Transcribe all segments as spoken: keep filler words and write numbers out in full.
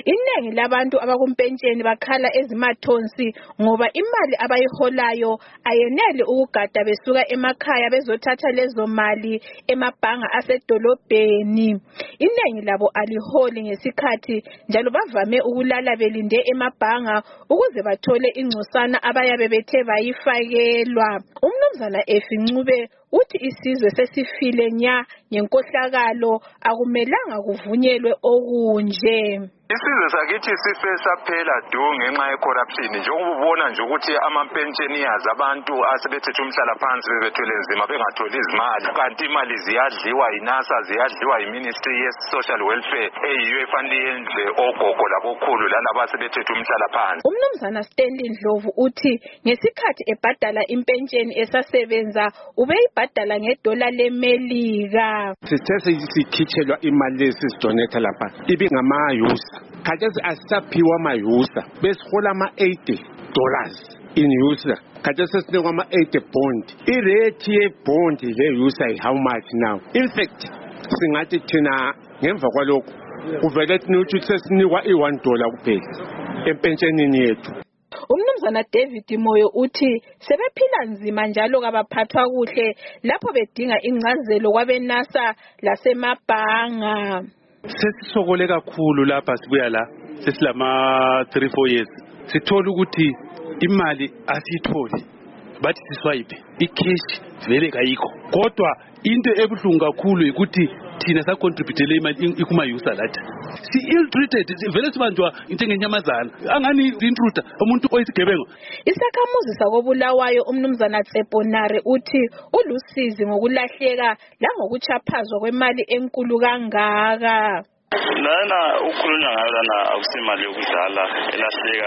Iningi labantu abakumpentsheni bakhala ezimathonsi ngoba imali abayiholayo ayenele ukugada besuka emakhaya bezothatha lezo mali emabhanga asedolobheni. Iningi labo aliholi ngesikhathi njalo bavame ukulala belinde emabhanga ukuze bathole ingcosana abayabe bethe bayifakelwa. Umnumzana Effie Ncube uthi isizwe sesifile nya ngenkohlakalo akumelanga kuvunyelwe okunje. Isizwe sakithi sife saphela du ngenxa yecorruption njengoba ubona nje ukuthi ama-pensioners abantu asebethethe umhlala phansi bebethwele nzima bengatholi izimali kanti imali ziyadliwa yiNASA ziyadliwa yiMinistry ye-Social Welfare eyiyo efanele yendle ogogo labokhulu lalabo asebethethe umhlala phansi. Umnumzana Stanley Ndlovu uthi ngesikhathi ebhadala impentsheni esasebenza ubeyibhadala ngedola leMelika. Sithe sikhitshelwa imali lezi sidonetha lapha ibingama-yusa. Khathesi asisaphiwa ama-yusa besihola ama-eighty dollars in yusa. Khathesi sinikwa ama-eighty bond. I-rate ye-bond le-yusa how much now? In fact, singathi thina ngemva kwalokho kuvele ukuthi sesinikwa i-one dollar kuphela empentshenini yethu. Umnumzana David Moyo uthi sebephila nzima njalo kabaphathwa kuhle lapho bedinga ingcazelo kwabeNASA lasemabhanga. Sesisokole kakhulu lapha sibuya la sesilama three four years sithola ukuthi imali asiyitholi bathi siswipe icash vele kayikho kodwa into ebuhlungu kakhulu ukuthi thina sa contributele imali ikuma user lathi si ill treated vele sibanjwa into engenyamazana angani intruder umuntu oyisigebengo. Isakhamuzi sakobulawayo umnumzana Tseponare uthi ulusizi ngokulahleka la ngokuchaphazwa kwemali enkulu kangaka. Lana ukhulunywa ngayo lana akusimali yokudlala elahleka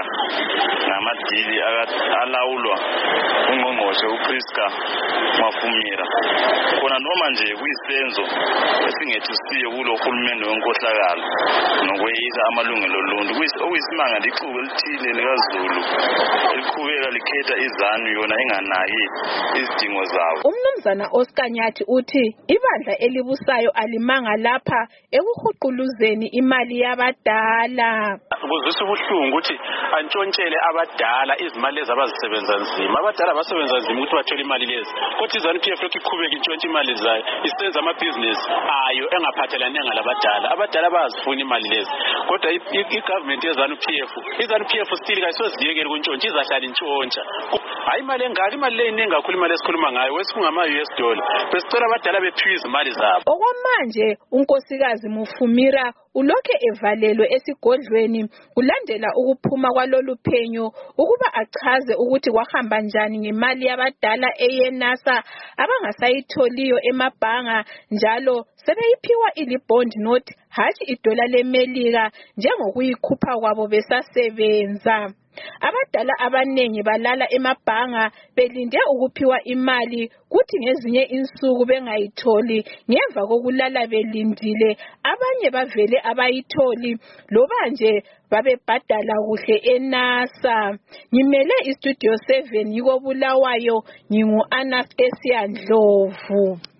namadili alawulwa ungqongqoshe uPriska Mafumira khona noma nje kuyisenzo esingethusiyo kulo uhulumende wenkohlakalo nokweyisa amalungelo oluntu okuyisimanga licube elithile likaZulu eliqhubeka likhetha izanu yona enganaki izidingo zawo. Umnumzana Oscar Nyathi uthi ibandla elibusayo alimanga lapha ekuhuquluzeni imali yabadala. Kuzwisa ubuhlungu ukuthi antshontshele abadala izimali ezabazisebenza nzima. Abadala basebenza nzima ukuthi bathole imali lezi. Kodwa iZANU P F lokhu iqhubeka intshontshe imali zayo isenza amabhizinisi ayo engaphathelane ngalabadala. Abadala bayazifuna imali lezi. Kodwa i-government yeZANU P F, iZANU P F still kayisoziyekela ukuntshontsha izahlala intshontsha. Hayi imali engaka imali leyiningi kakhulu imali esikhuluma ngayo wesingama-U S dollar. Besicela abadala bephiwe izimali zabo. Okwamanje unkosikazi Mufumira ulokhe evalelwe esigodlweni kulandela ukuphuma kwalolu phenyo ukuba achaze ukuthi kwahamba njani ngemali yabadala eyeNASA abangasayitholiyo emabhanga njalo sebeyiphiwa ilibond note hathi idola leMelika njengokuyikhupha kwabo besasebenza. Abadala abanengi balala emabhanga belinde ukuphiwa imali kuthi ngezinye insuku bengayitholi ngemva kokulala belindile abanye bavele abayitholi loba nje babebhadala kuhle eNASA. Ngimele istudio seven yiko Bulawayo ngingu Anastasia Ndlovu.